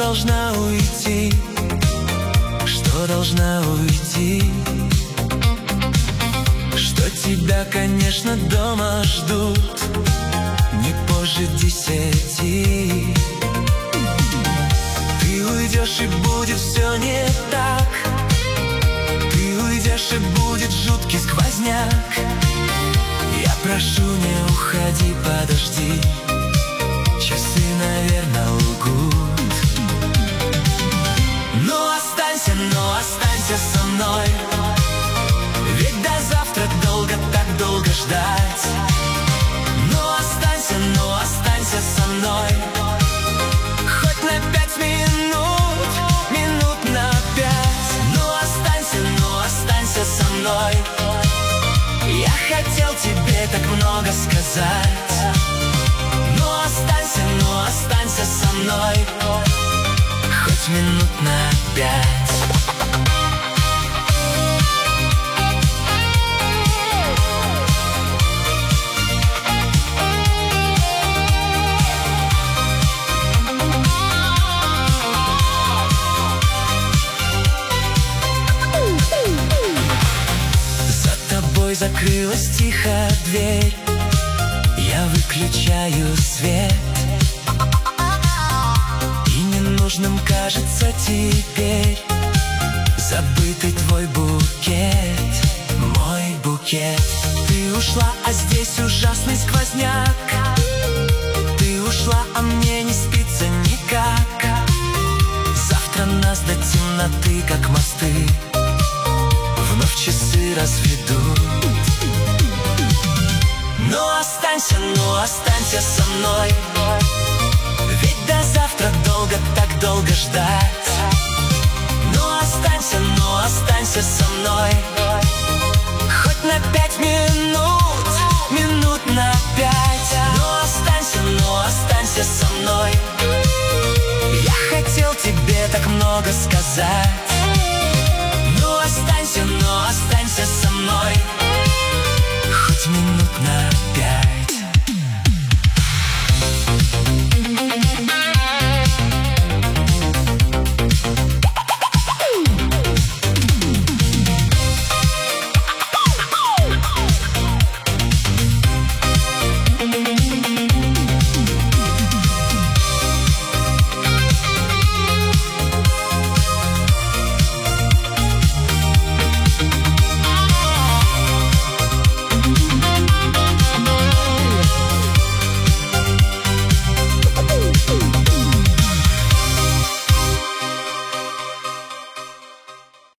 должна уйти, что должна уйти, что тебя, конечно, дома ждут не позже 10. Ты уйдешь, и будет все не так. Ты уйдешь, и будет жуткий сквозняк. Я прошу, не уходи, подожди. Часы, наверное, лгут. Ну останься со мной, ведь до завтра долго, так долго ждать. Ну останься со мной, хоть на 5 минут, минут на 5. Ну останься со мной. Я хотел тебе так много сказать. Ну останься со мной, хоть минут на 5. Закрылась тихо дверь, я выключаю свет, и ненужным кажется теперь забытый твой букет, мой букет. Ты ушла, а здесь ужасный сквозняк. Ты ушла, а мне не спится никак. Завтра нас до темноты, как мосты, вновь часы разведут. Ну останься со мной, ведь до завтра долго, так долго ждать. Ну останься со мной, хоть на 5 минут, минут на 5. Ну останься со мной. Я хотел тебе так много сказать.